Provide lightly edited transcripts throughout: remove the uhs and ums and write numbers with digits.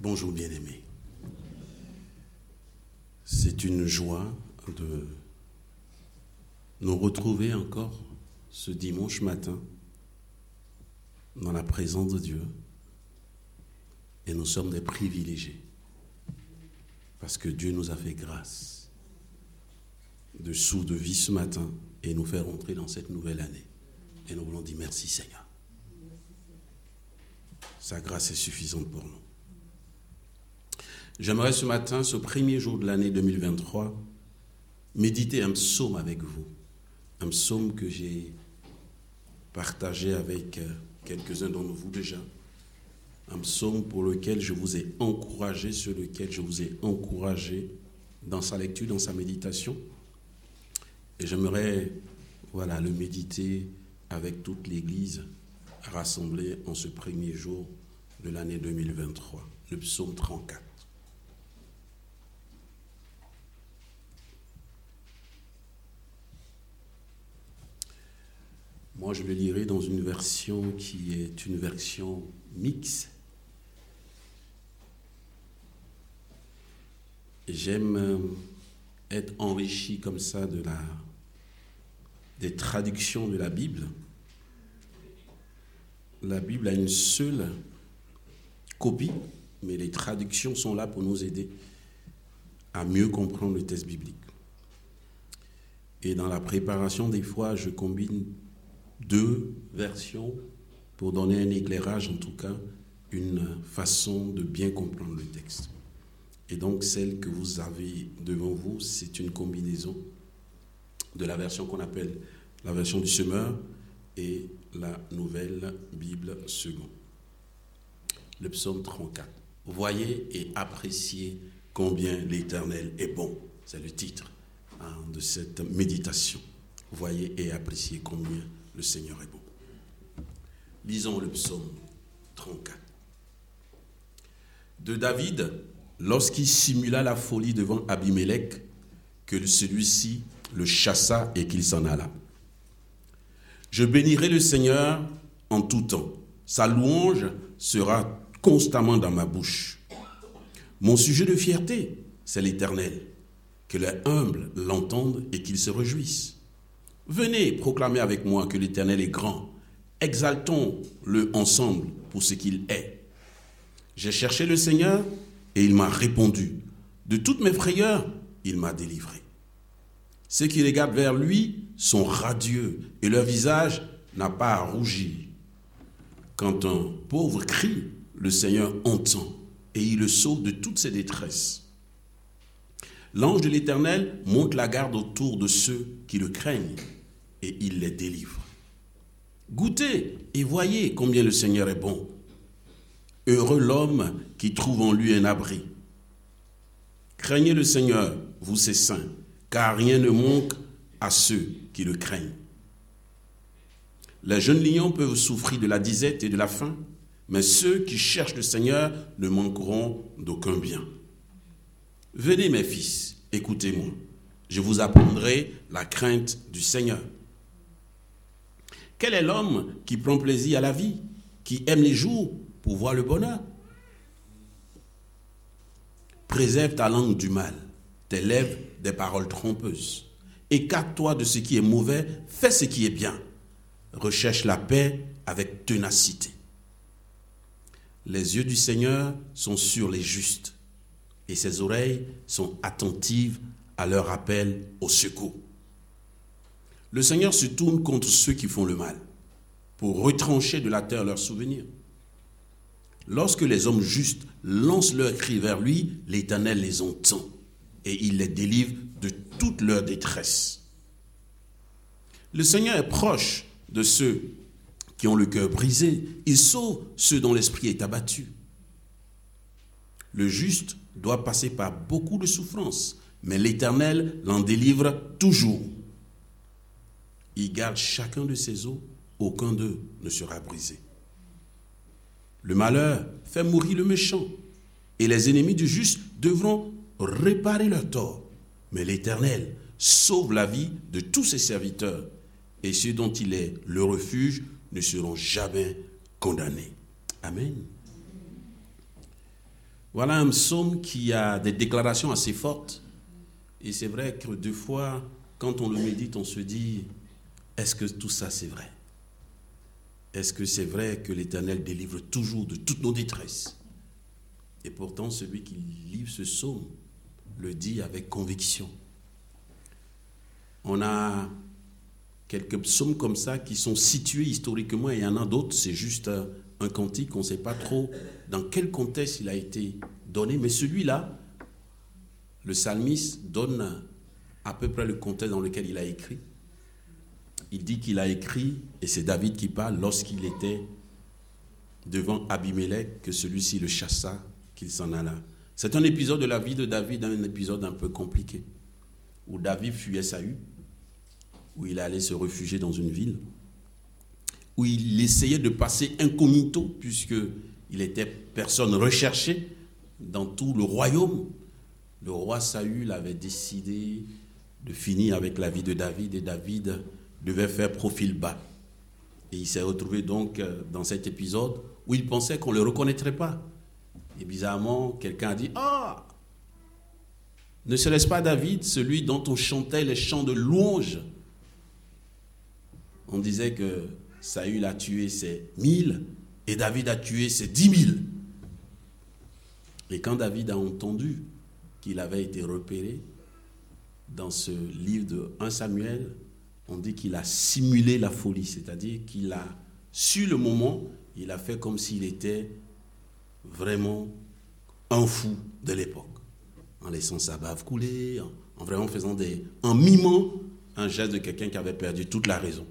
Bonjour bien-aimés. C'est une joie de nous retrouver encore ce dimanche matin dans la présence de Dieu. Et nous sommes des privilégiés parce que Dieu nous a fait grâce de souffle de vie ce matin et nous faire entrer dans cette nouvelle année. Et nous voulons dire merci Seigneur. Sa grâce est suffisante pour nous. J'aimerais ce matin, ce premier jour de l'année 2023, méditer un psaume avec vous. Un psaume que j'ai partagé avec quelques-uns d'entre vous déjà. Un psaume pour lequel je vous ai encouragé, sur lequel je vous ai encouragé dans sa lecture, dans sa méditation. Et j'aimerais le méditer avec toute l'Église rassemblée en ce premier jour de l'année 2023. Le psaume 34. Moi, je le lirai dans une version qui est une version mixte. J'aime être enrichi comme ça des traductions de la Bible. La Bible a une seule copie, mais les traductions sont là pour nous aider à mieux comprendre le texte biblique. Et dans la préparation, des fois, je combine deux versions pour donner un éclairage, en tout cas, une façon de bien comprendre le texte. Et donc, celle que vous avez devant vous, c'est une combinaison de la version qu'on appelle la version du semeur et la nouvelle Bible seconde. Le psaume 34. Voyez et appréciez combien l'Éternel est bon. C'est le titre de cette méditation. Voyez et appréciez combien le Seigneur est bon. Lisons le psaume 34. De David, lorsqu'il simula la folie devant Abimélec, que celui-ci le chassa et qu'il s'en alla. Je bénirai le Seigneur en tout temps. Sa louange sera constamment dans ma bouche. Mon sujet de fierté, c'est l'Éternel. Que les humbles l'entendent et qu'ils se réjouissent. Venez proclamer avec moi que l'Éternel est grand. Exaltons-le ensemble pour ce qu'il est. J'ai cherché le Seigneur et il m'a répondu. De toutes mes frayeurs, il m'a délivré. Ceux qui regardent vers lui sont radieux et leur visage n'a pas à rougir. Quand un pauvre crie, le Seigneur entend et il le sauve de toutes ses détresses. L'ange de l'Éternel monte la garde autour de ceux qui le craignent et il les délivre. Goûtez et voyez combien le Seigneur est bon. Heureux l'homme qui trouve en lui un abri. Craignez le Seigneur, vous ses saints, car rien ne manque à ceux qui le craignent. Les jeunes lions peuvent souffrir de la disette et de la faim, mais ceux qui cherchent le Seigneur ne manqueront d'aucun bien. Venez mes fils, écoutez-moi, je vous apprendrai la crainte du Seigneur. Quel est l'homme qui prend plaisir à la vie, qui aime les jours pour voir le bonheur? Préserve ta langue du mal, tes lèvres des paroles trompeuses. Écarte-toi de ce qui est mauvais, fais ce qui est bien. Recherche la paix avec ténacité. Les yeux du Seigneur sont sur les justes et ses oreilles sont attentives à leur appel au secours. Le Seigneur se tourne contre ceux qui font le mal pour retrancher de la terre leurs souvenirs. Lorsque les hommes justes lancent leurs cris vers lui, l'Éternel les entend et il les délivre de toute leur détresse. Le Seigneur est proche de ceux qui ont le cœur brisé. Il sauve ceux dont l'esprit est abattu. Le juste doit passer par beaucoup de souffrances, mais l'Éternel l'en délivre toujours. Il garde chacun de ses os, aucun d'eux ne sera brisé. Le malheur fait mourir le méchant, et les ennemis du juste devront réparer leur tort. Mais l'Éternel sauve la vie de tous ses serviteurs, et ceux dont il est le refuge ne seront jamais condamnés. Amen. Voilà un psaume qui a des déclarations assez fortes. Et c'est vrai que deux fois, quand on le médite, on se dit, est-ce que tout ça c'est vrai? Est-ce que c'est vrai que l'Éternel délivre toujours de toutes nos détresses? Et pourtant, celui qui livre ce psaume le dit avec conviction. On a quelques psaumes comme ça qui sont situés historiquement, et il y en a d'autres, c'est juste un cantique, on ne sait pas trop dans quel contexte il a été donné, mais celui-là, le psalmiste donne à peu près le contexte dans lequel il a écrit. Il dit qu'il a écrit, et c'est David qui parle, lorsqu'il était devant Abimélec, que celui-ci le chassa, qu'il s'en alla. C'est un épisode de la vie de David, un épisode un peu compliqué, où David fuyait Saül, où il allait se réfugier dans une ville, où il essayait de passer incognito, puisqu'il était personne recherchée dans tout le royaume. Le roi Saül avait décidé de finir avec la vie de David, et David devait faire profil bas. Et il s'est retrouvé donc dans cet épisode où il pensait qu'on ne le reconnaîtrait pas. Et bizarrement, quelqu'un a dit « Ah, ne serait-ce pas David, celui dont on chantait les chants de louange ?» On disait que Saül a tué ses 1000 et David a tué ses 10 000. Et quand David a entendu qu'il avait été repéré dans ce livre de 1 Samuel, on dit qu'il a simulé la folie, c'est-à-dire qu'il a su le moment, il a fait comme s'il était vraiment un fou de l'époque, en laissant sa bave couler, en vraiment en mimant un geste de quelqu'un qui avait perdu toute la raison.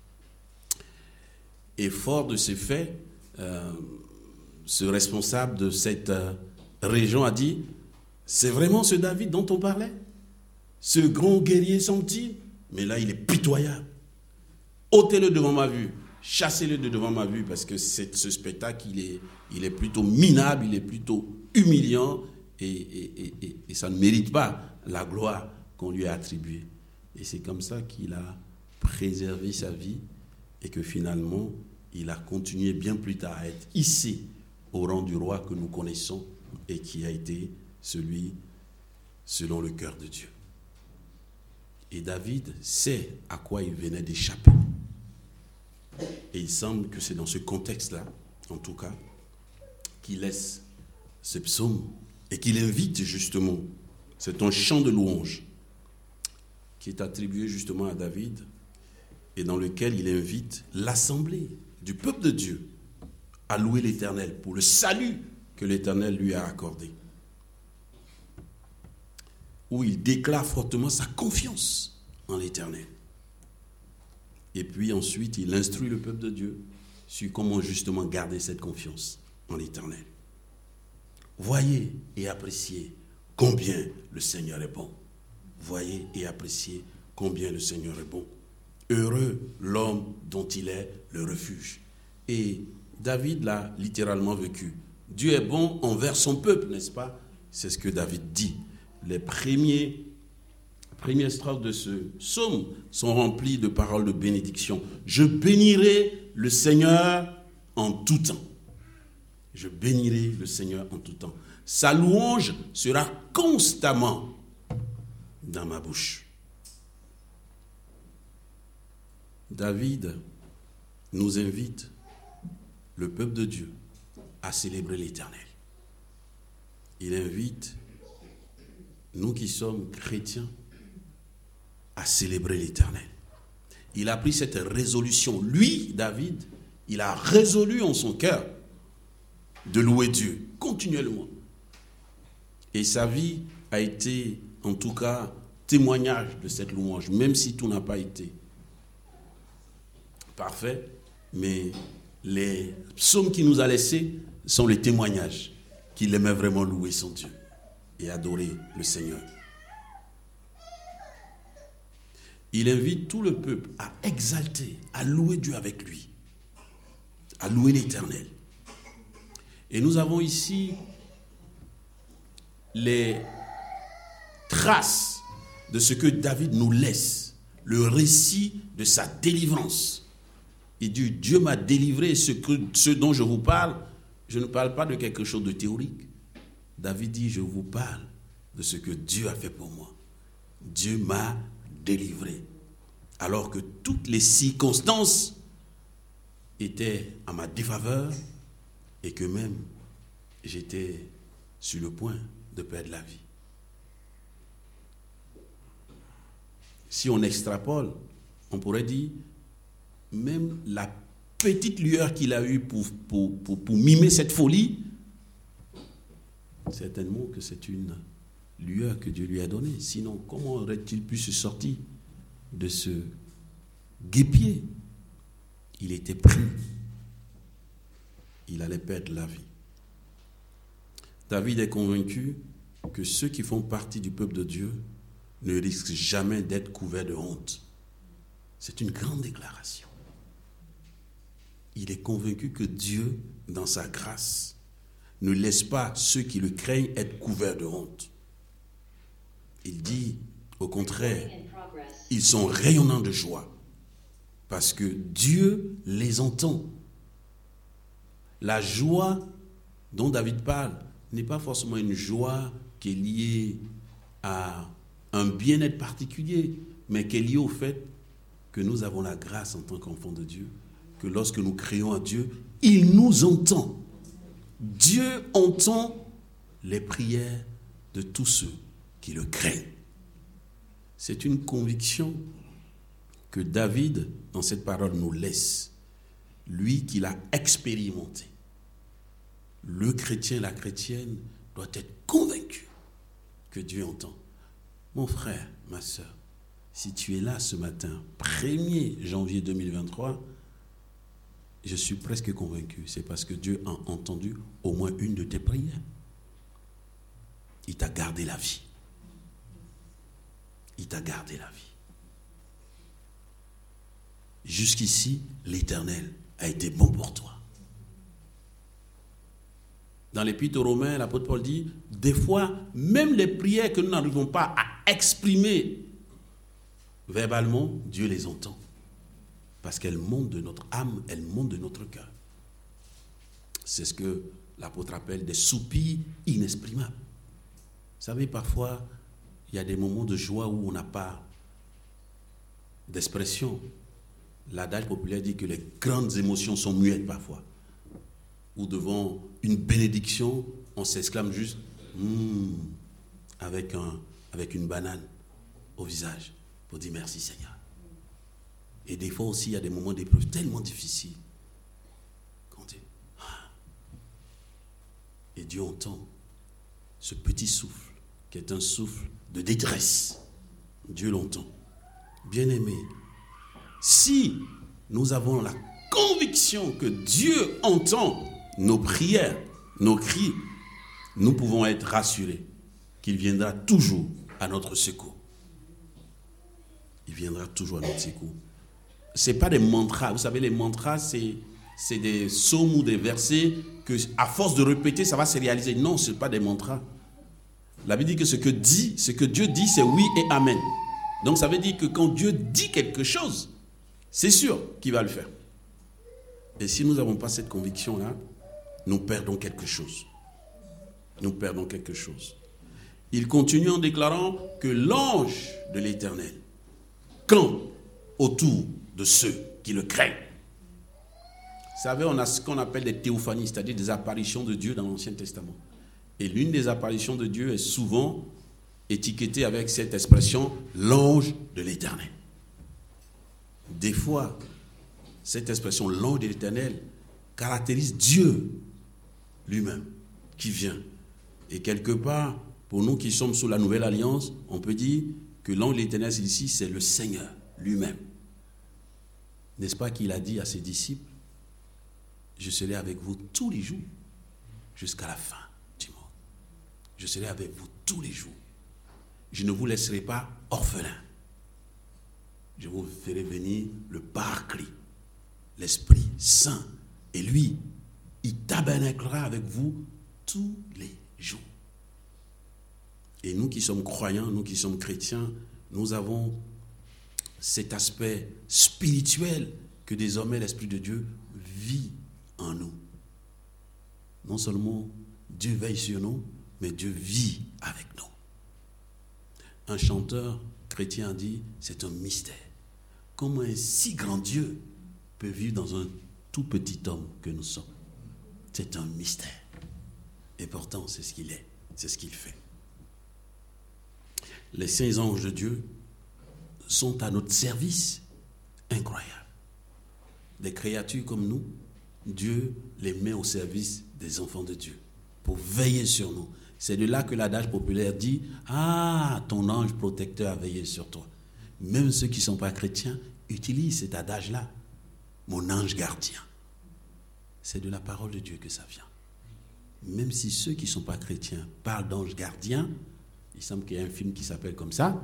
Et fort de ces faits, ce responsable de cette région a dit, c'est vraiment ce David dont on parlait, ce grand guerrier semble-t-il, mais là il est pitoyable. Ôtez-le devant ma vue, chassez-le de devant ma vue, parce que ce spectacle il est plutôt minable, il est plutôt humiliant, et ça ne mérite pas la gloire qu'on lui a attribuée. Et c'est comme ça qu'il a préservé sa vie, et que finalement, il a continué bien plus tard à être hissé au rang du roi que nous connaissons et qui a été celui selon le cœur de Dieu. Et David sait à quoi il venait d'échapper. Et il semble que c'est dans ce contexte-là, en tout cas, qu'il laisse ce psaume et qu'il invite justement, c'est un chant de louange qui est attribué justement à David, et dans lequel il invite l'assemblée du peuple de Dieu à louer l'Éternel pour le salut que l'Éternel lui a accordé. Où il déclare fortement sa confiance en l'Éternel. Et puis ensuite, il instruit le peuple de Dieu sur comment justement garder cette confiance en l'Éternel. Voyez et appréciez combien le Seigneur est bon. Voyez et appréciez combien le Seigneur est bon. Heureux l'homme dont il est le refuge. Et David l'a littéralement vécu. Dieu est bon envers son peuple, n'est-ce pas? C'est ce que David dit. Les premières strophes de ce psaume sont remplies de paroles de bénédiction. Je bénirai le Seigneur en tout temps. Je bénirai le Seigneur en tout temps. Sa louange sera constamment dans ma bouche. David nous invite, le peuple de Dieu, à célébrer l'Éternel. Il invite nous qui sommes chrétiens à célébrer l'Éternel. Il a pris cette résolution. Lui, David, il a résolu en son cœur de louer Dieu continuellement. Et sa vie a été, en tout cas, témoignage de cette louange, même si tout n'a pas été parfait, mais les psaumes qu'il nous a laissés sont les témoignages qu'il aimait vraiment louer son Dieu et adorer le Seigneur. Il invite tout le peuple à exalter, à louer Dieu avec lui, à louer l'Éternel. Et nous avons ici les traces de ce que David nous laisse, le récit de sa délivrance. Il dit, Dieu m'a délivré, ce dont je vous parle, je ne parle pas de quelque chose de théorique. David dit, je vous parle de ce que Dieu a fait pour moi. Dieu m'a délivré. Alors que toutes les circonstances étaient à ma défaveur et que même j'étais sur le point de perdre la vie. Si on extrapole, on pourrait dire, même la petite lueur qu'il a eue pour mimer cette folie, certainement que c'est une lueur que Dieu lui a donnée. Sinon, comment aurait-il pu se sortir de ce guêpier? Il était pris. Il allait perdre la vie. David est convaincu que ceux qui font partie du peuple de Dieu ne risquent jamais d'être couverts de honte. C'est une grande déclaration. Il est convaincu que Dieu, dans sa grâce, ne laisse pas ceux qui le craignent être couverts de honte. Il dit, au contraire, ils sont rayonnants de joie parce que Dieu les entend. La joie dont David parle n'est pas forcément une joie qui est liée à un bien-être particulier, mais qui est liée au fait que nous avons la grâce en tant qu'enfants de Dieu, que lorsque nous crions à Dieu, il nous entend. Dieu entend les prières de tous ceux qui le craignent. C'est une conviction que David, dans cette parole, nous laisse. Lui qui l'a expérimenté. Le chrétien, la chrétienne, doit être convaincu que Dieu entend. Mon frère, ma soeur, si tu es là ce matin, 1er janvier 2023, je suis presque convaincu, c'est parce que Dieu a entendu au moins une de tes prières. Il t'a gardé la vie. Il t'a gardé la vie. Jusqu'ici, l'Éternel a été bon pour toi. Dans l'Épître aux Romains, l'apôtre Paul dit, des fois, même les prières que nous n'arrivons pas à exprimer verbalement, Dieu les entend. Parce qu'elles montent de notre âme, elles montent de notre cœur. C'est ce que l'apôtre appelle des soupirs inexprimables. Vous savez, parfois, il y a des moments de joie où on n'a pas d'expression. L'adage populaire dit que les grandes émotions sont muettes parfois. Ou devant une bénédiction, on s'exclame juste avec une banane au visage pour dire merci Seigneur. Et des fois aussi, il y a des moments d'épreuve tellement difficiles. Qu'on dit, et Dieu entend ce petit souffle, qui est un souffle de détresse. Dieu l'entend. Bien-aimés, si nous avons la conviction que Dieu entend nos prières, nos cris, nous pouvons être rassurés qu'il viendra toujours à notre secours. Il viendra toujours à notre secours. Ce n'est pas des mantras. Vous savez, les mantras, c'est des psaumes ou des versets que, à force de répéter, ça va se réaliser. Non, ce n'est pas des mantras. La Bible dit que ce que Dieu dit, c'est oui et amen. Donc ça veut dire que quand Dieu dit quelque chose, c'est sûr qu'il va le faire. Et si nous n'avons pas cette conviction-là, nous perdons quelque chose. Nous perdons quelque chose. Il continue en déclarant que l'ange de l'Éternel campe autour de ceux qui le craignent. Vous savez, on a ce qu'on appelle des théophanies, c'est-à-dire des apparitions de Dieu dans l'Ancien Testament. Et l'une des apparitions de Dieu est souvent étiquetée avec cette expression « l'ange de l'Éternel ». Des fois, cette expression « l'ange de l'Éternel » caractérise Dieu lui-même qui vient. Et quelque part, pour nous qui sommes sous la nouvelle alliance, on peut dire que l'ange de l'Éternel ici, c'est le Seigneur lui-même. N'est-ce pas qu'il a dit à ses disciples, je serai avec vous tous les jours jusqu'à la fin du monde. Je serai avec vous tous les jours. Je ne vous laisserai pas orphelins. Je vous ferai venir le Paraclet, l'Esprit Saint. Et lui, il tabernaclera avec vous tous les jours. Et nous qui sommes croyants, nous qui sommes chrétiens, nous avons cet aspect spirituel que désormais l'Esprit de Dieu vit en nous. Non seulement Dieu veille sur nous, mais Dieu vit avec nous. Un chanteur chrétien a dit, c'est un mystère. Comment un si grand Dieu peut vivre dans un tout petit homme que nous sommes? C'est un mystère. Et pourtant, c'est ce qu'il est, c'est ce qu'il fait. Les saints anges de Dieu sont à notre service. Incroyable. Des créatures comme nous, Dieu les met au service des enfants de Dieu pour veiller sur nous. C'est de là que l'adage populaire dit « Ah, ton ange protecteur a veillé sur toi ». Même ceux qui ne sont pas chrétiens utilisent cet adage-là. « Mon ange gardien ». C'est de la parole de Dieu que ça vient. Même si ceux qui ne sont pas chrétiens parlent d'ange gardien, il semble qu'il y a un film qui s'appelle comme ça.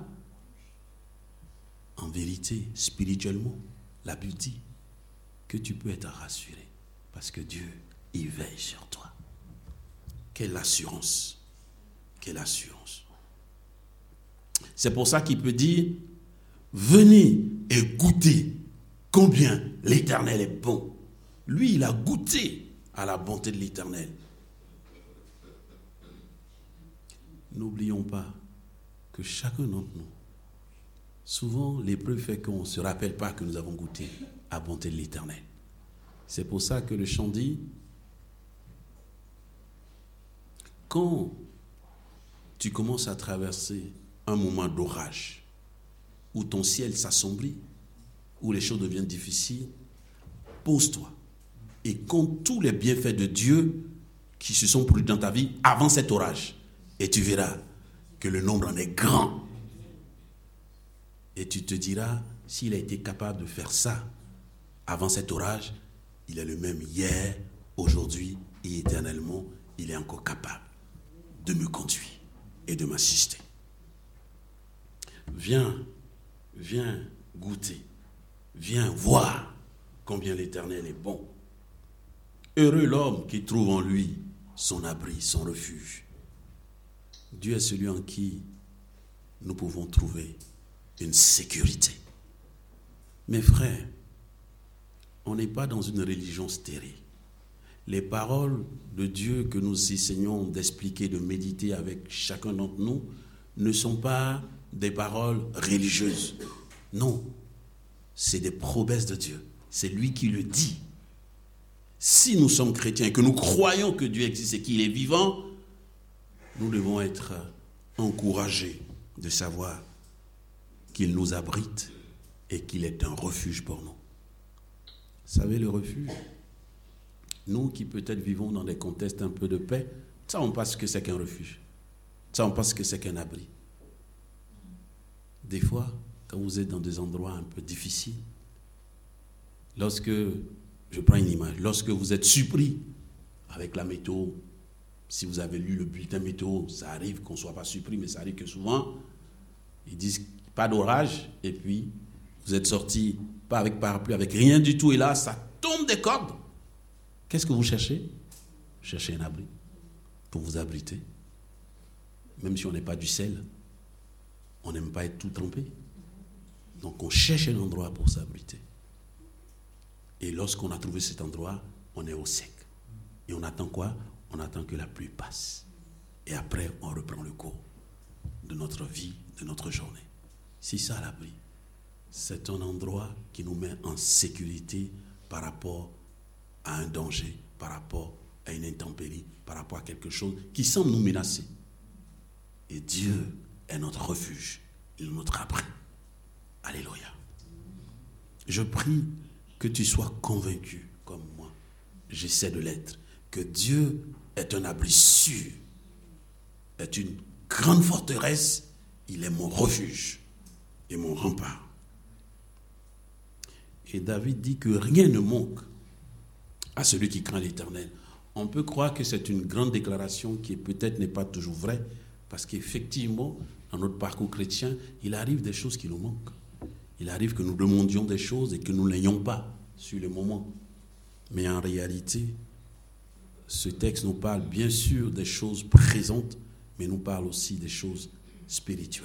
En vérité, spirituellement, la Bible dit que tu peux être rassuré parce que Dieu, il veille sur toi. Quelle assurance! Quelle assurance! C'est pour ça qu'il peut dire, venez et goûtez combien l'Éternel est bon. Lui, il a goûté à la bonté de l'Éternel. N'oublions pas que chacun d'entre nous, souvent l'épreuve fait qu'on ne se rappelle pas que nous avons goûté à la bonté de l'Éternel. C'est pour ça que le chant dit, quand tu commences à traverser un moment d'orage, où ton ciel s'assombrit, où les choses deviennent difficiles, pose-toi et compte tous les bienfaits de Dieu qui se sont produits dans ta vie avant cet orage. Et tu verras que le nombre en est grand. Et tu te diras, s'il a été capable de faire ça avant cet orage, il est le même hier, aujourd'hui et éternellement. Il est encore capable de me conduire et de m'assister. Viens goûter. Viens voir combien l'Éternel est bon. Heureux l'homme qui trouve en lui son abri, son refuge. Dieu est celui en qui nous pouvons trouver une sécurité. Mes frères, on n'est pas dans une religion stérile. Les paroles de Dieu que nous essayons d'expliquer, de méditer avec chacun d'entre nous, ne sont pas des paroles religieuses. Non, c'est des promesses de Dieu. C'est lui qui le dit. Si nous sommes chrétiens et que nous croyons que Dieu existe et qu'il est vivant, nous devons être encouragés de savoir qu'il nous abrite et qu'il est un refuge pour nous. Vous savez, le refuge, nous qui peut-être vivons dans des contextes un peu de paix, ça on pense que c'est qu'un refuge. Ça on pense que c'est qu'un abri. Des fois, quand vous êtes dans des endroits un peu difficiles, lorsque, je prends une image, lorsque vous êtes surpris avec la météo, si vous avez lu le bulletin météo, ça arrive qu'on ne soit pas surpris, mais ça arrive que souvent, ils disent pas d'orage, et puis vous êtes sorti, pas avec parapluie, avec rien du tout, et là, ça tombe des cordes. Qu'est-ce que vous cherchez? Vous cherchez un abri pour vous abriter. Même si on n'est pas du sel, on n'aime pas être tout trempé. Donc on cherche un endroit pour s'abriter. Et lorsqu'on a trouvé cet endroit, on est au sec. Et on attend quoi? On attend que la pluie passe. Et après, on reprend le cours de notre vie, de notre journée. C'est ça l'abri. C'est un endroit qui nous met en sécurité par rapport à un danger, par rapport à une intempérie, par rapport à quelque chose qui semble nous menacer. Et Dieu est notre refuge, il est notre abri. Alléluia. Je prie que tu sois convaincu, comme moi, j'essaie de l'être, que Dieu est un abri sûr, est une grande forteresse, il est mon refuge et mon rempart. Et David dit que rien ne manque à celui qui craint l'Éternel. On peut croire que c'est une grande déclaration qui peut-être n'est pas toujours vraie, parce qu'effectivement, dans notre parcours chrétien, il arrive des choses qui nous manquent. Il arrive que nous demandions des choses et que nous ne l'ayons pas sur le moment. Mais en réalité, ce texte nous parle bien sûr des choses présentes, mais nous parle aussi des choses spirituelles.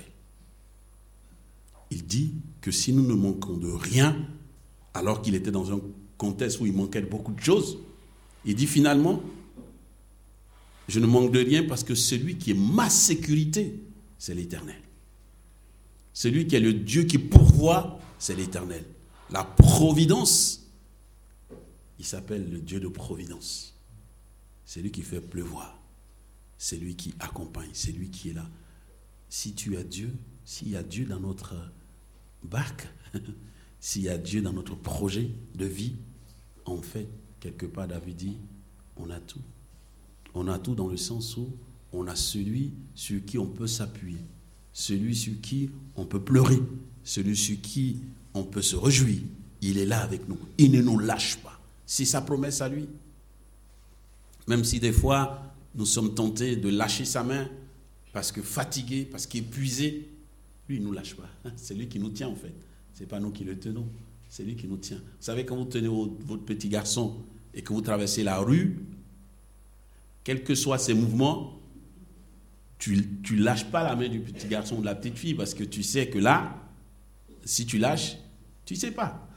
Il dit que si nous ne manquons de rien, alors qu'il était dans un contexte où il manquait beaucoup de choses, il dit finalement, Je ne manque de rien parce que celui qui est ma sécurité, c'est l'Éternel. Celui qui est le Dieu qui pourvoit, c'est l'Éternel. La providence, il s'appelle le Dieu de providence. C'est lui qui fait pleuvoir. C'est lui qui accompagne. C'est lui qui est là. Si tu as Dieu, s'il y a Dieu dans notre barque, s'il y a Dieu dans notre projet de vie, en fait, quelque part, David dit, on a tout. On a tout dans le sens où on a celui sur qui on peut s'appuyer, celui sur qui on peut pleurer, celui sur qui on peut se réjouir. Il est là avec nous. Il ne nous lâche pas. C'est sa promesse à lui. Même si des fois, nous sommes tentés de lâcher sa main parce que fatigués, parce qu'épuisés, lui, il ne nous lâche pas. C'est lui qui nous tient en fait. Ce n'est pas nous qui le tenons. C'est lui qui nous tient. Vous savez, quand vous tenez votre petit garçon et que vous traversez la rue, quels que soient ses mouvements, tu ne lâches pas la main du petit garçon ou de la petite fille parce que tu sais que là, si tu lâches, tu ne sais pas.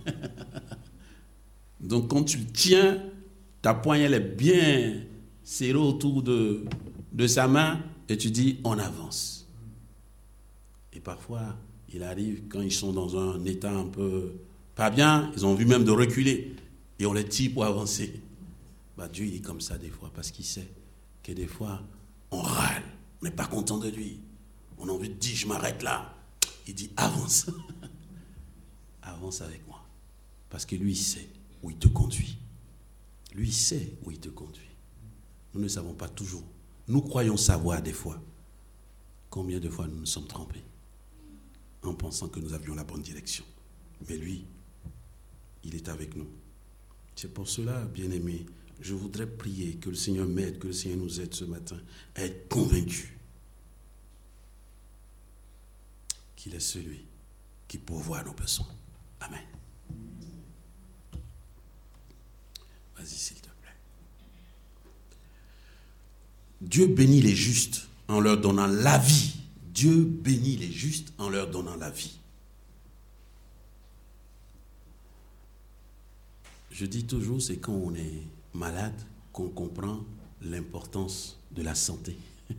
Donc quand tu tiens, ta poigne elle est bien serrée autour de sa main et tu dis on avance. Et parfois, il arrive quand ils sont dans un état un peu pas bien, ils ont envie même de reculer et on les tire pour avancer. Dieu il est comme ça des fois parce qu'il sait que des fois on râle, on n'est pas content de lui, on a envie de dire je m'arrête là. Il dit avance. Avance avec moi parce que lui il sait où il te conduit. Lui il sait où il te conduit. Nous ne savons pas toujours. Nous croyons savoir des fois. Combien de fois nous nous sommes trompés en pensant que nous avions la bonne direction. Mais lui, il est avec nous. C'est pour cela, bien-aimés, je voudrais prier que le Seigneur m'aide, que le Seigneur nous aide ce matin à être convaincus qu'il est celui qui pourvoit nos besoins. Amen. Vas-y, s'il te plaît. Dieu bénit les justes en leur donnant la vie. Dieu bénit les justes en leur donnant la vie. Je dis toujours, c'est quand on est malade qu'on comprend l'importance de la santé.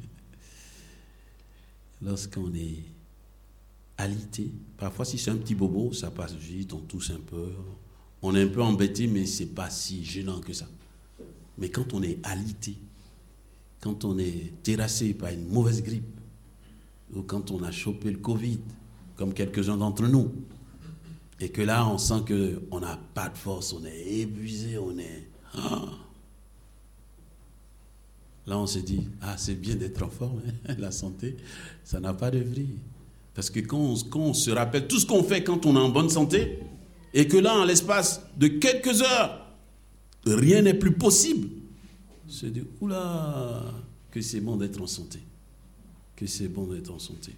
Lorsqu'on est alité, parfois si c'est un petit bobo, ça passe vite, on tousse un peu, on est un peu embêté, mais c'est pas si gênant que ça. Mais quand on est alité, quand on est terrassé par une mauvaise grippe, ou quand on a chopé le Covid, comme quelques-uns d'entre nous, et que là, on sent qu'on n'a pas de force, on est épuisé, on est... Là, on se dit, c'est bien d'être en forme, hein? La santé, ça n'a pas de prix. Parce que quand on se rappelle tout ce qu'on fait quand on est en bonne santé, et que là, en l'espace de quelques heures, rien n'est plus possible, on se dit, oula, que c'est bon d'être en santé. Que c'est bon d'être en santé.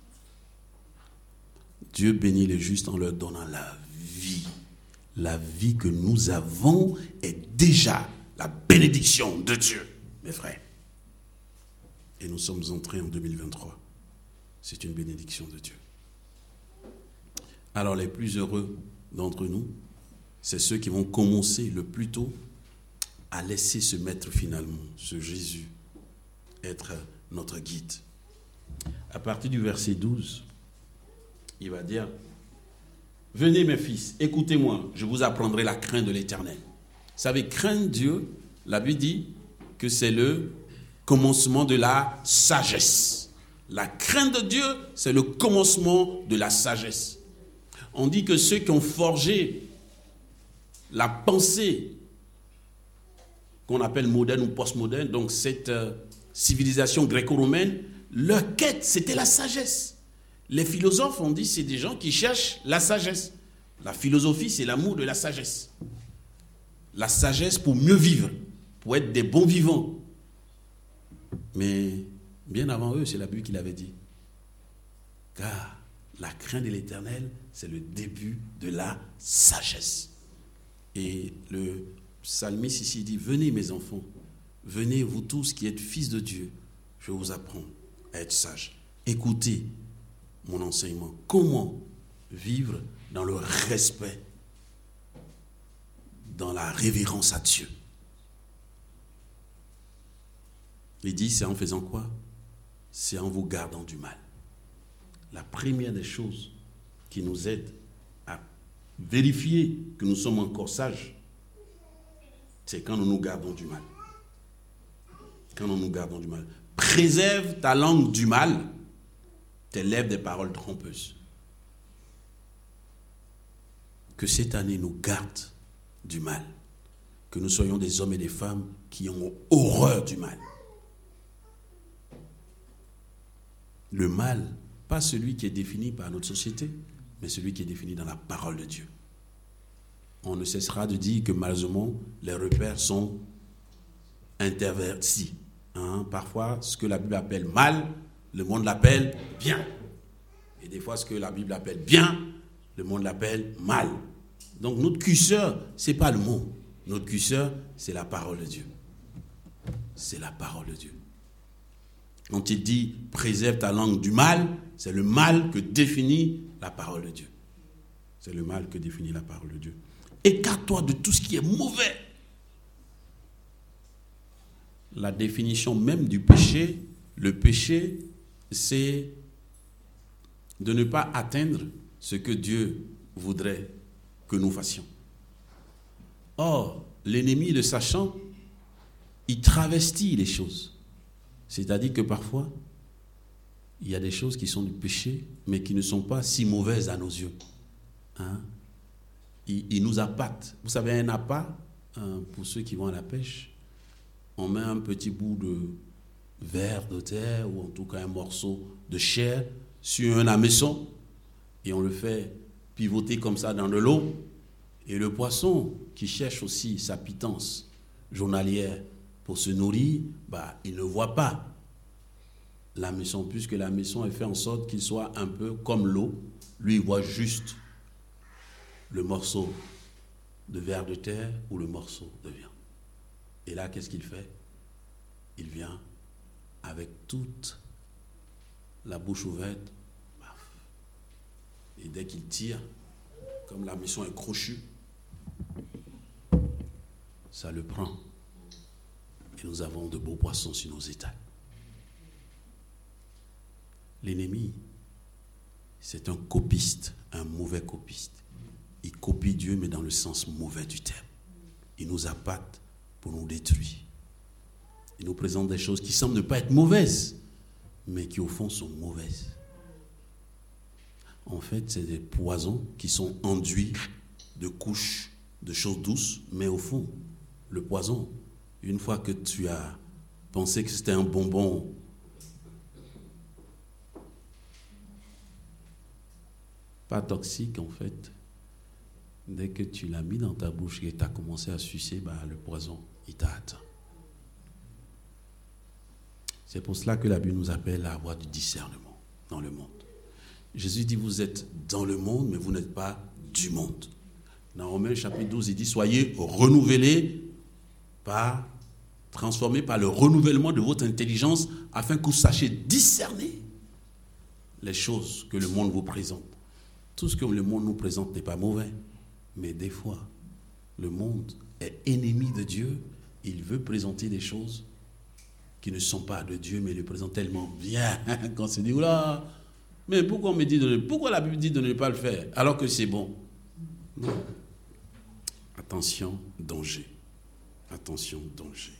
Dieu bénit les justes en leur donnant la vie. La vie que nous avons est déjà la bénédiction de Dieu, mes frères. Et nous sommes entrés en 2023. C'est une bénédiction de Dieu. Alors les plus heureux d'entre nous, c'est ceux qui vont commencer le plus tôt à laisser se mettre finalement, ce Jésus, être notre guide. À partir du verset 12, il va dire, « Venez mes fils, écoutez-moi, je vous apprendrai la crainte de l'Éternel. » Vous savez, craindre Dieu, la Bible dit que c'est le commencement de la sagesse. La crainte de Dieu, c'est le commencement de la sagesse. On dit que ceux qui ont forgé la pensée qu'on appelle moderne ou postmoderne, donc cette civilisation gréco-romaine, leur quête, c'était la sagesse. Les philosophes, on dit, c'est des gens qui cherchent la sagesse. La philosophie, c'est l'amour de la sagesse. La sagesse pour mieux vivre, pour être des bons vivants. Mais bien avant eux, c'est la Bible qui l'avait dit. Car la crainte de l'Éternel, c'est le début de la sagesse. Et le psalmiste ici dit, venez mes enfants, venez vous tous qui êtes fils de Dieu, je vous apprends à être sage. Écoutez mon enseignement. Comment vivre dans le respect, dans la révérence à Dieu. Il dit, c'est en faisant quoi? C'est en vous gardant du mal. La première des choses qui nous aide à vérifier que nous sommes encore sages, c'est quand nous nous gardons du mal. Quand nous nous gardons du mal. Préserve ta langue du mal, tes lèvres des paroles trompeuses. Que cette année nous garde du mal. Que nous soyons des hommes et des femmes qui ont horreur du mal. Le mal, pas celui qui est défini par notre société, mais celui qui est défini dans la parole de Dieu. On ne cessera de dire que malheureusement, les repères sont intervertis. Parfois, ce que la Bible appelle mal, le monde l'appelle bien. Et des fois, ce que la Bible appelle bien, le monde l'appelle mal. Donc notre curseur, ce n'est pas le monde. Notre curseur, c'est la parole de Dieu. C'est la parole de Dieu. Quand il dit « préserve ta langue du mal », c'est le mal que définit la parole de Dieu. C'est le mal que définit la parole de Dieu. Écarte-toi de tout ce qui est mauvais. La définition même du péché, le péché, c'est de ne pas atteindre ce que Dieu voudrait que nous fassions. Or, l'ennemi, le sachant, il travestit les choses. C'est-à-dire que parfois, il y a des choses qui sont du péché, mais qui ne sont pas si mauvaises à nos yeux. Il nous appâte. Vous savez, un appât, pour ceux qui vont à la pêche, on met un petit bout de verre de terre, ou en tout cas un morceau de chair, sur un hameçon, et on le fait pivoter comme ça dans de l'eau. Et le poisson, qui cherche aussi sa pitance journalière pour se nourrir, il ne voit pas l'hameçon, puisque l'hameçon est fait en sorte qu'il soit un peu comme l'eau. Lui, il voit juste le morceau de verre de terre ou le morceau de viande. Et là, qu'est-ce qu'il fait? Il vient avec toute la bouche ouverte, et dès qu'il tire, comme l'hameçon est crochu, ça le prend. Et nous avons de beaux poissons sur nos étals. L'ennemi, c'est un copiste, un mauvais copiste. Il copie Dieu, mais dans le sens mauvais du terme. Il nous appâte pour nous détruire. Il nous présente des choses qui semblent ne pas être mauvaises, mais qui au fond sont mauvaises. En fait, c'est des poisons qui sont enduits de couches de choses douces, mais au fond, le poison, une fois que tu as pensé que c'était un bonbon, pas toxique en fait, dès que tu l'as mis dans ta bouche et tu as commencé à sucer, le poison, il t'a atteint. C'est pour cela que la Bible nous appelle à avoir du discernement dans le monde. Jésus dit, vous êtes dans le monde, mais vous n'êtes pas du monde. Dans Romains chapitre 12, il dit, soyez renouvelés transformés par le renouvellement de votre intelligence, afin que vous sachiez discerner les choses que le monde vous présente. Tout ce que le monde nous présente n'est pas mauvais, mais des fois, le monde est ennemi de Dieu. Il veut présenter des choses qui ne sont pas de Dieu, mais il le présente tellement bien qu'on se dit, oula, mais pourquoi la Bible dit de ne pas le faire alors que c'est bon? Non. Attention, danger. Attention, danger.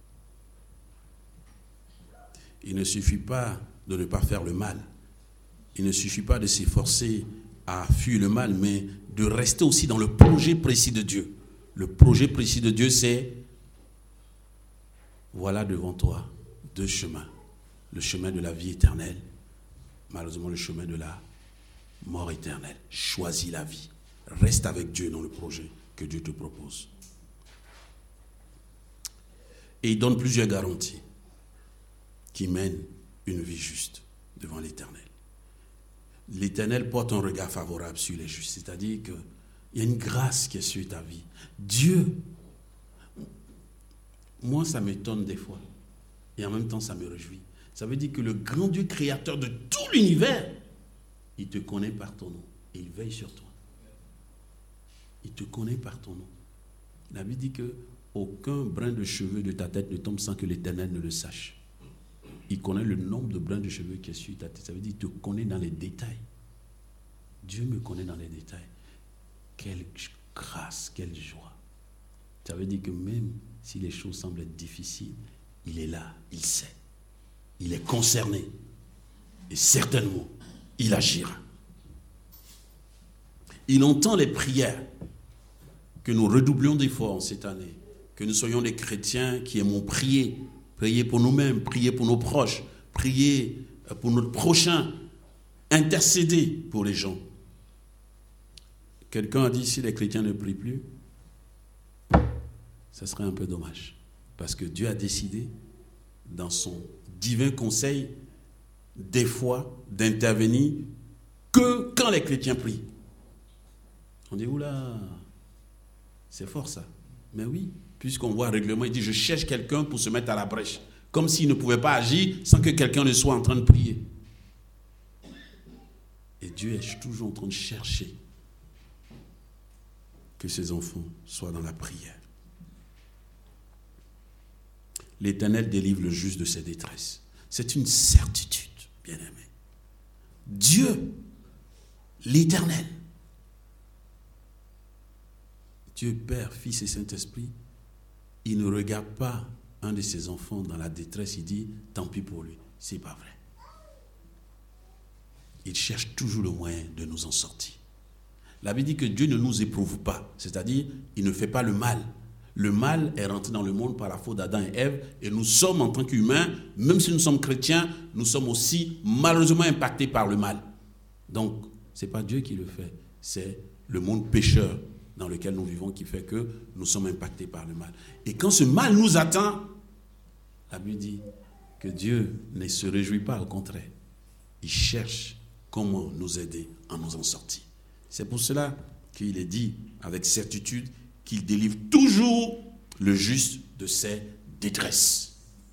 Il ne suffit pas de ne pas faire le mal. Il ne suffit pas de s'efforcer à fuir le mal, mais de rester aussi dans le projet précis de Dieu. Le projet précis de Dieu, c'est, voilà devant toi 2 chemins. Le chemin de la vie éternelle, malheureusement le chemin de la mort éternelle. Choisis la vie. Reste avec Dieu dans le projet que Dieu te propose. Et il donne plusieurs garanties qui mènent une vie juste devant l'Éternel. L'Éternel porte un regard favorable sur les justes, c'est-à-dire qu'il y a une grâce qui est sur ta vie. Dieu, moi ça m'étonne des fois, et en même temps ça me réjouit. Ça veut dire que le grand Dieu créateur de tout l'univers, il te connaît par ton nom, et il veille sur toi. Il te connaît par ton nom. La Bible dit que aucun brin de cheveux de ta tête ne tombe sans que l'Éternel ne le sache. il connaît le nombre de brins de cheveux qui est sur ta tête. Ça veut dire qu'il te connaît dans les détails. Dieu me connaît dans les détails. Quelle grâce, quelle joie. Ça veut dire que même si les choses semblent être difficiles, il est là, il sait. Il est concerné. Et certainement, il agira. Il entend les prières. Que nous redoublions d'efforts cette année. Que nous soyons des chrétiens qui aimons prier. Prier pour nous-mêmes, prier pour nos proches, prier pour notre prochain, intercéder pour les gens. Quelqu'un a dit, si les chrétiens ne prient plus, ça serait un peu dommage. Parce que Dieu a décidé, dans son divin conseil, des fois, d'intervenir que quand les chrétiens prient. On dit, oula, c'est fort ça. Mais oui, puisqu'on voit un règlement, il dit, je cherche quelqu'un pour se mettre à la brèche. Comme s'il ne pouvait pas agir sans que quelqu'un ne soit en train de prier. Et Dieu est toujours en train de chercher que ses enfants soient dans la prière. L'Éternel délivre le juste de ses détresses. C'est une certitude, bien-aimé. Dieu, l'Éternel, Dieu Père, Fils et Saint-Esprit, il ne regarde pas un de ses enfants dans la détresse, il dit, tant pis pour lui. C'est pas vrai. Il cherche toujours le moyen de nous en sortir. La Bible dit que Dieu ne nous éprouve pas, c'est-à-dire, il ne fait pas le mal. Le mal est rentré dans le monde par la faute d'Adam et Ève, et nous sommes, en tant qu'humains, même si nous sommes chrétiens, nous sommes aussi malheureusement impactés par le mal. Donc, ce n'est pas Dieu qui le fait, c'est le monde pécheur dans lequel nous vivons qui fait que nous sommes impactés par le mal. Et quand ce mal nous atteint, la Bible dit que Dieu ne se réjouit pas, au contraire. Il cherche comment nous aider à nous en sortir. C'est pour cela qu'il est dit avec certitude qu'il délivre toujours le juste de ses détresses.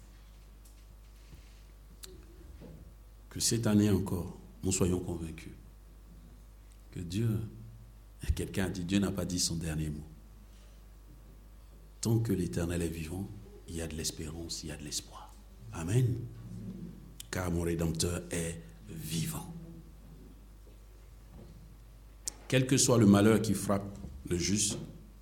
Que cette année encore, nous soyons convaincus que Dieu, quelqu'un a dit, Dieu n'a pas dit son dernier mot. Tant que l'Éternel est vivant, il y a de l'espérance, il y a de l'espoir. Amen. Car mon Rédempteur est vivant. Quel que soit le malheur qui frappe le juste,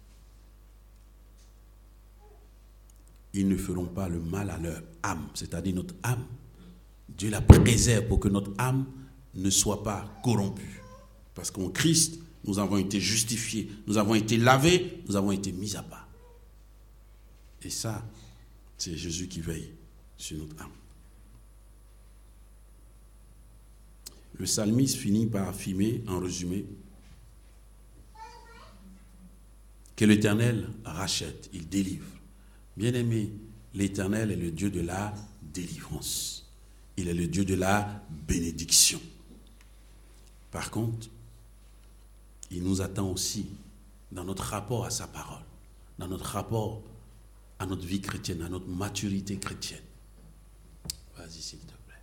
ils ne feront pas le mal à leur âme, c'est-à-dire notre âme. Dieu la préserve pour que notre âme ne soit pas corrompue. Parce qu'en Christ, nous avons été justifiés, nous avons été lavés, nous avons été mis à part. Et ça, c'est Jésus qui veille sur notre âme. Le psalmiste finit par affirmer, en résumé, que l'Éternel rachète, il délivre. Bien-aimé, l'Éternel est le Dieu de la délivrance. Il est le Dieu de la bénédiction. Par contre, il nous attend aussi dans notre rapport à sa parole, dans notre rapport à notre vie chrétienne, à notre maturité chrétienne. Vas-y, s'il te plaît.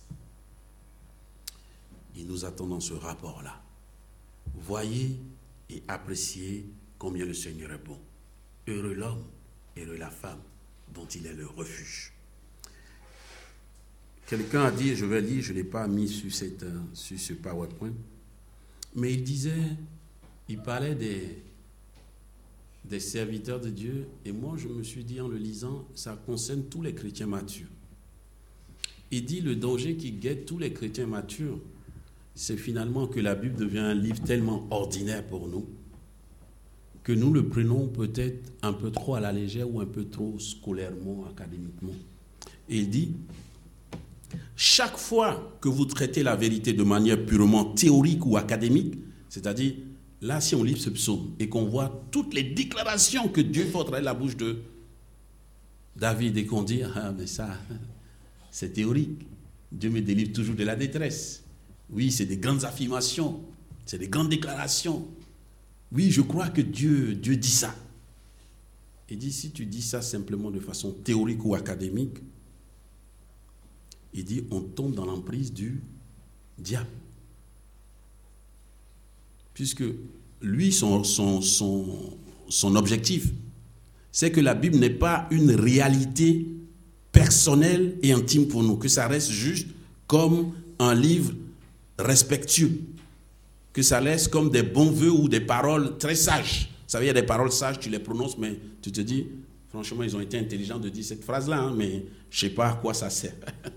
Il nous attend dans ce rapport-là. Voyez et appréciez combien le Seigneur est bon. Heureux l'homme, heureux la femme dont il est le refuge. Quelqu'un a dit, je vais lire, je ne l'ai pas mis sur ce PowerPoint, mais il parlait des serviteurs de Dieu, et moi je me suis dit en le lisant, ça concerne tous les chrétiens matures. Il dit le danger qui guette tous les chrétiens matures, c'est finalement que la Bible devient un livre tellement ordinaire pour nous, que nous le prenons peut-être un peu trop à la légère ou un peu trop scolairement, académiquement. Et il dit, chaque fois que vous traitez la vérité de manière purement théorique ou académique, c'est-à-dire, là, si on lit ce psaume et qu'on voit toutes les déclarations que Dieu fait à travers la bouche de David et qu'on dit, ah, mais ça, c'est théorique. Dieu me délivre toujours de la détresse. Oui, c'est des grandes affirmations, c'est des grandes déclarations. Oui, je crois que Dieu dit ça. Il dit, si tu dis ça simplement de façon théorique ou académique, il dit, on tombe dans l'emprise du diable. Puisque lui, son objectif, c'est que la Bible n'est pas une réalité personnel et intime pour nous, que ça reste juste comme un livre respectueux, que ça laisse comme des bons vœux ou des paroles très sages. Vous savez, il y a des paroles sages, tu les prononces, mais tu te dis, franchement, ils ont été intelligents de dire cette phrase-là, hein, mais je ne sais pas à quoi ça sert.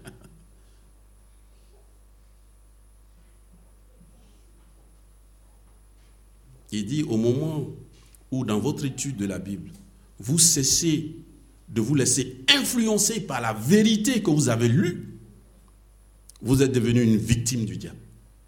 Il dit, au moment où dans votre étude de la Bible, vous cessez de vous laisser influencer par la vérité que vous avez lue, vous êtes devenu une victime du diable.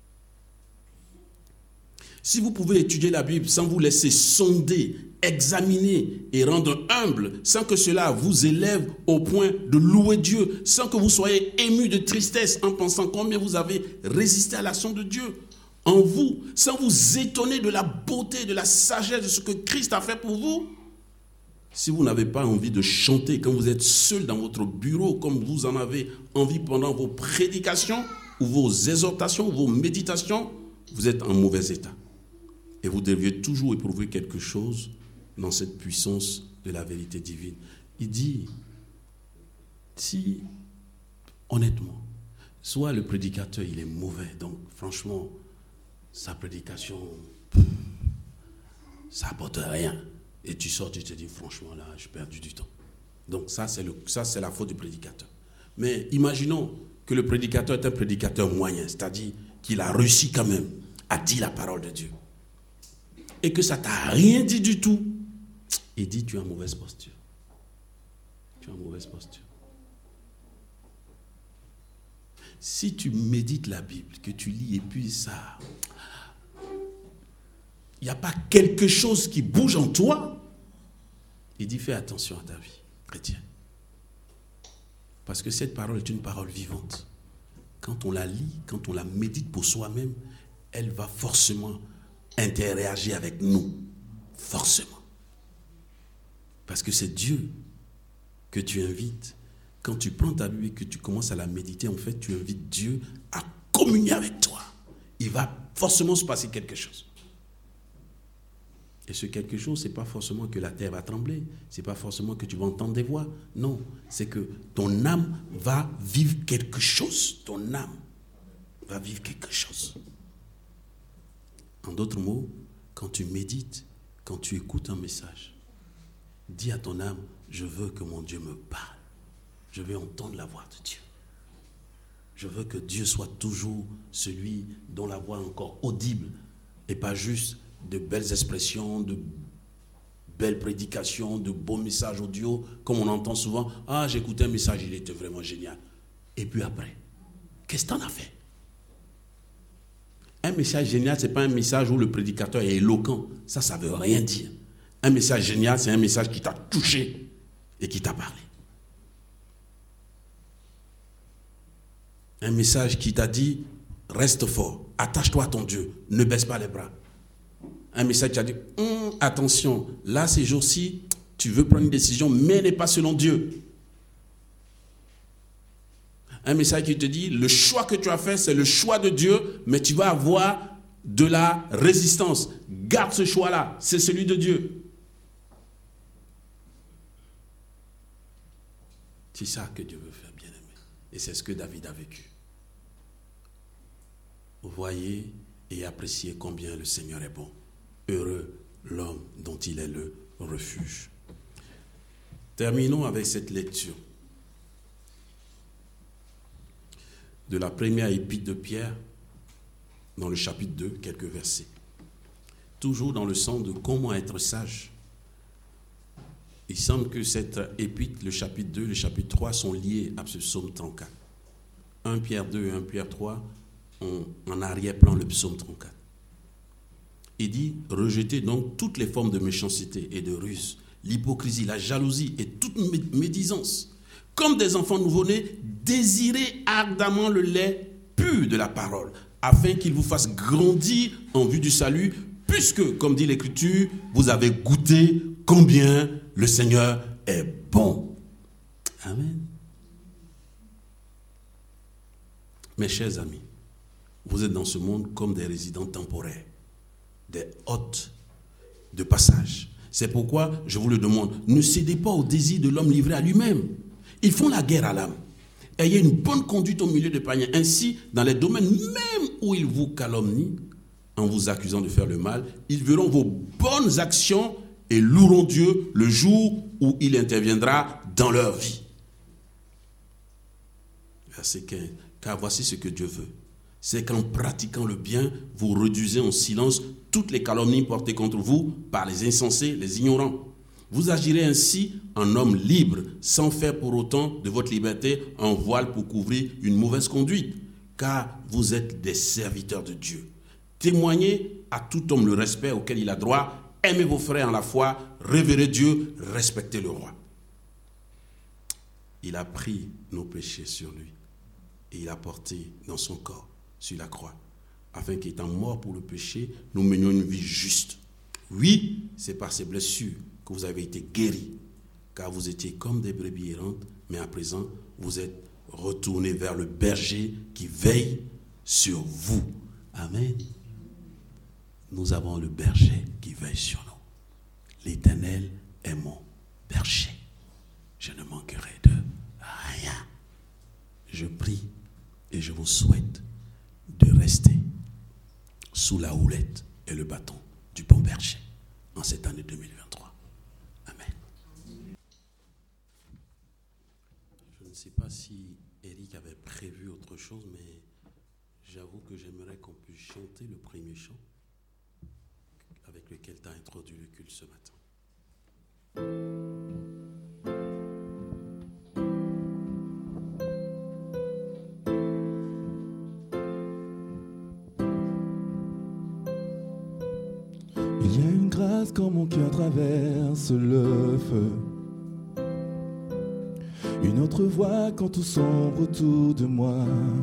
Si vous pouvez étudier la Bible sans vous laisser sonder, examiner et rendre humble, sans que cela vous élève au point de louer Dieu, sans que vous soyez ému de tristesse en pensant combien vous avez résisté à l'action de Dieu en vous, sans vous étonner de la beauté, de la sagesse de ce que Christ a fait pour vous, si vous n'avez pas envie de chanter quand vous êtes seul dans votre bureau, comme vous en avez envie pendant vos prédications ou vos exhortations, vos méditations, vous êtes en mauvais état. Et vous deviez toujours éprouver quelque chose dans cette puissance de la vérité divine. Il dit, si, honnêtement, soit le prédicateur, il est mauvais, donc franchement, sa prédication, ça n'apporte rien. Et tu sors, tu te dis, franchement, là, j'ai perdu du temps. Donc ça, c'est la faute du prédicateur. Mais imaginons que le prédicateur est un prédicateur moyen, c'est-à-dire qu'il a réussi quand même à dire la parole de Dieu. Et que ça ne t'a rien dit du tout. Il dit, tu es en mauvaise posture. Tu es en mauvaise posture. Si tu médites la Bible, que tu lis et puis ça... il n'y a pas quelque chose qui bouge en toi, il dit, fais attention à ta vie chrétienne. Parce que cette parole est une parole vivante. Quand on la lit, quand on la médite pour soi-même, elle va forcément interagir avec nous. Forcément. Parce que c'est Dieu que tu invites. Quand tu prends ta Bible et que tu commences à la méditer, en fait, tu invites Dieu à communier avec toi. Il va forcément se passer quelque chose. Et ce quelque chose, ce n'est pas forcément que la terre va trembler, ce n'est pas forcément que tu vas entendre des voix. Non, c'est que ton âme va vivre quelque chose. Ton âme va vivre quelque chose. En d'autres mots, quand tu médites, quand tu écoutes un message, dis à ton âme, je veux que mon Dieu me parle. Je veux entendre la voix de Dieu. Je veux que Dieu soit toujours celui dont la voix est encore audible et pas juste de belles expressions, de belles prédications, de beaux messages audio, comme on entend souvent. Ah, j'ai écouté un message, il était vraiment génial. Et puis après, qu'est-ce que tu en as fait? Un message génial, ce n'est pas un message où le prédicateur est éloquent. Ça ne veut rien dire. Un message génial, c'est un message qui t'a touché et qui t'a parlé. Un message qui t'a dit, reste fort, attache-toi à ton Dieu, ne baisse pas les bras. Un message qui a dit, attention, là, ces jours-ci, tu veux prendre une décision, mais elle n'est pas selon Dieu. Un message qui te dit, le choix que tu as fait, c'est le choix de Dieu, mais tu vas avoir de la résistance. Garde ce choix-là, c'est celui de Dieu. C'est ça que Dieu veut faire, bien-aimé. Et c'est ce que David a vécu. Vous voyez et appréciez combien le Seigneur est bon. Heureux l'homme dont il est le refuge. Terminons avec cette lecture de la première épître de Pierre, dans le chapitre 2, quelques versets. Toujours dans le sens de comment être sage. Il semble que cette épître, le chapitre 2, le chapitre 3 sont liés à ce psaume 34. 1 Pierre 2 et 1 Pierre 3 ont en arrière-plan le psaume 34. Il dit, rejetez donc toutes les formes de méchanceté et de ruse, l'hypocrisie, la jalousie et toute médisance. Comme des enfants nouveau-nés, désirez ardemment le lait pur de la parole, afin qu'il vous fasse grandir en vue du salut, puisque, comme dit l'Écriture, vous avez goûté combien le Seigneur est bon. Amen. Mes chers amis, vous êtes dans ce monde comme des résidents temporaires, des hôtes de passage. C'est pourquoi je vous le demande, ne cédez pas au désir de l'homme livré à lui-même. Ils font la guerre à l'âme. Ayez une bonne conduite au milieu des païens. Ainsi, dans les domaines même où ils vous calomnient, en vous accusant de faire le mal, ils verront vos bonnes actions et loueront Dieu le jour où il interviendra dans leur vie. Verset 15. Car voici ce que Dieu veut. C'est qu'en pratiquant le bien, vous réduisez en silence toutes les calomnies portées contre vous par les insensés, les ignorants. Vous agirez ainsi en homme libre, sans faire pour autant de votre liberté un voile pour couvrir une mauvaise conduite, car vous êtes des serviteurs de Dieu. Témoignez à tout homme le respect auquel il a droit, aimez vos frères en la foi, révérez Dieu, respectez le roi. Il a pris nos péchés sur lui et il a porté dans son corps sur la croix, afin qu'étant mort pour le péché, nous menions une vie juste. Oui, c'est par ces blessures que vous avez été guéris, car vous étiez comme des brebis errantes, mais à présent, vous êtes retournés vers le berger qui veille sur vous. Amen. Nous avons le berger qui veille sur nous. L'Éternel est mon berger. Je ne manquerai de rien. Je prie et je vous souhaite de rester sous la houlette et le bâton du bon berger en cette année 2023. Amen. Je ne sais pas si Eric avait prévu autre chose, mais j'avoue que j'aimerais qu'on puisse chanter le premier chant avec lequel tu as introduit le culte ce matin. Il y a une grâce quand mon cœur traverse le feu. Une autre voix quand tout sombre autour de moi.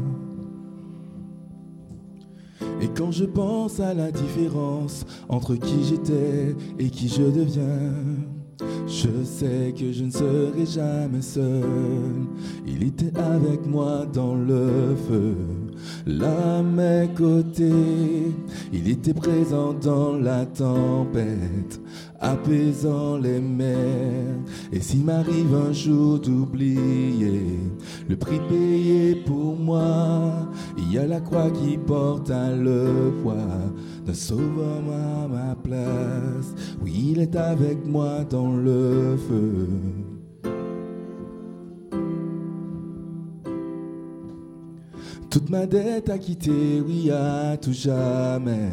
Et quand je pense à la différence entre qui j'étais et qui je deviens, je sais que je ne serai jamais seul. Il était avec moi dans le feu, là à mes côtés. Il était présent dans la tempête, apaisant les mers. Et s'il m'arrive un jour d'oublier le prix payé pour moi, il y a la croix qui porte à le poids d'un sauveur à ma place. Oui, il est avec moi dans le feu. Toute ma dette à quitter, oui, à tout jamais.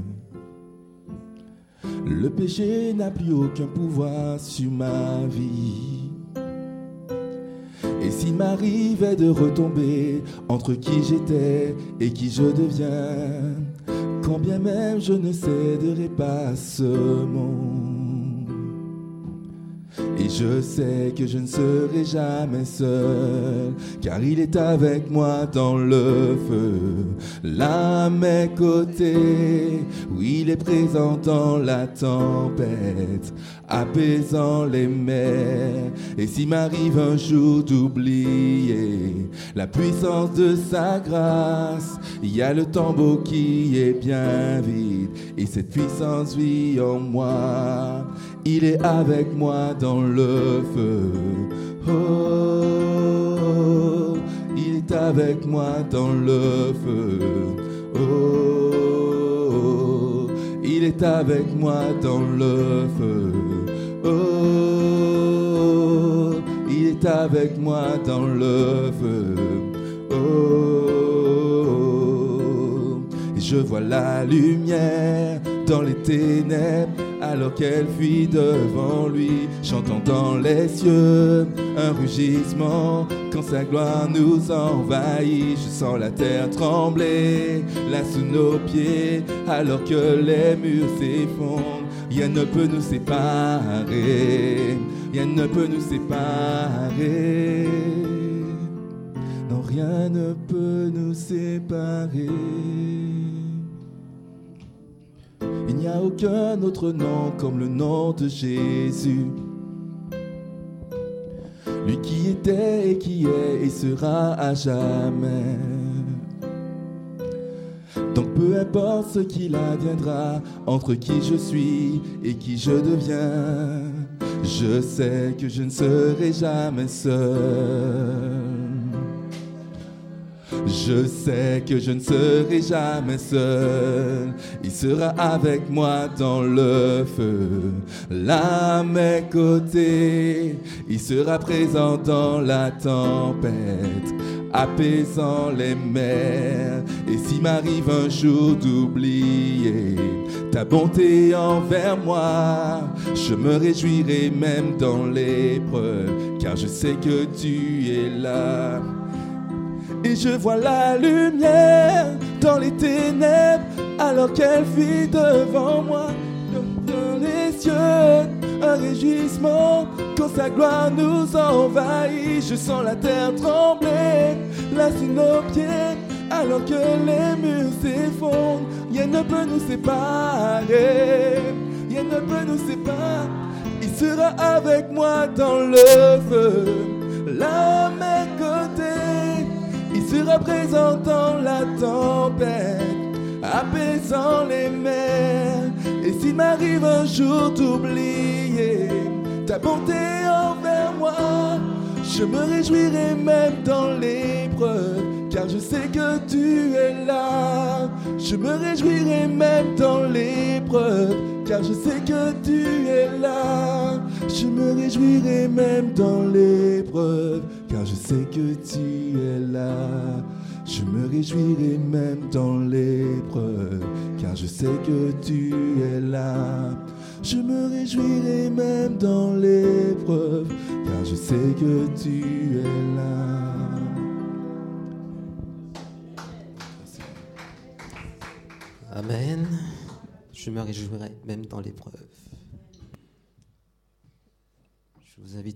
Le péché n'a plus aucun pouvoir sur ma vie. Et s'il m'arrivait de retomber entre qui j'étais et qui je deviens, quand bien même je ne céderai pas ce monde. Et je sais que je ne serai jamais seul, car il est avec moi dans le feu, là à mes côtés. Oui, il est présent dans la tempête, apaisant les mers. Et s'il m'arrive un jour d'oublier la puissance de sa grâce, il y a le tombeau qui est bien vide, et cette puissance vit en moi. Il est avec moi dans le feu. Oh, il est avec moi dans le feu. Oh, il est avec moi dans le feu. Oh, il est avec moi dans le feu. Oh, et je vois la lumière dans les ténèbres, alors qu'elle fuit devant lui, chantant dans les cieux un rugissement. Quand sa gloire nous envahit, je sens la terre trembler là sous nos pieds, alors que les murs s'effondrent. Rien ne peut nous séparer, rien ne peut nous séparer. Non, rien ne peut nous séparer. Il n'y a aucun autre nom comme le nom de Jésus. Lui qui était et qui est et sera à jamais. Donc peu importe ce qu'il adviendra entre qui je suis et qui je deviens, Je sais que je ne serai jamais seul. Je sais que je ne serai jamais seul. Il sera avec moi dans le feu, là à mes côtés. Il sera présent dans la tempête, apaisant les mers. Et s'il m'arrive un jour d'oublier ta bonté envers moi, je me réjouirai même dans l'épreuve, car je sais que tu es là. Et je vois la lumière dans les ténèbres, alors qu'elle vit devant moi. Dans les cieux, un réjouissement, quand sa gloire nous envahit. Je sens la terre trembler, là sous nos pieds, alors que les murs s'effondrent. Rien ne peut nous séparer, rien ne peut nous séparer. Il sera avec moi dans le feu, là à mes côtés. Il sera présent dans la tempête, apaisant les mers. Et s'il m'arrive un jour d'oublier ta bonté envers moi, je me réjouirai même dans l'épreuve, car je sais que tu es là. Je me réjouirai même dans l'épreuve, car je sais que tu es là. Je me réjouirai même dans l'épreuve, car je sais que tu es là. Je me réjouirai même dans l'épreuve, car je sais que tu es là. Je me réjouirai même dans l'épreuve, car je sais que tu es là. Amen. Je me réjouirai même dans l'épreuve. Je vous invite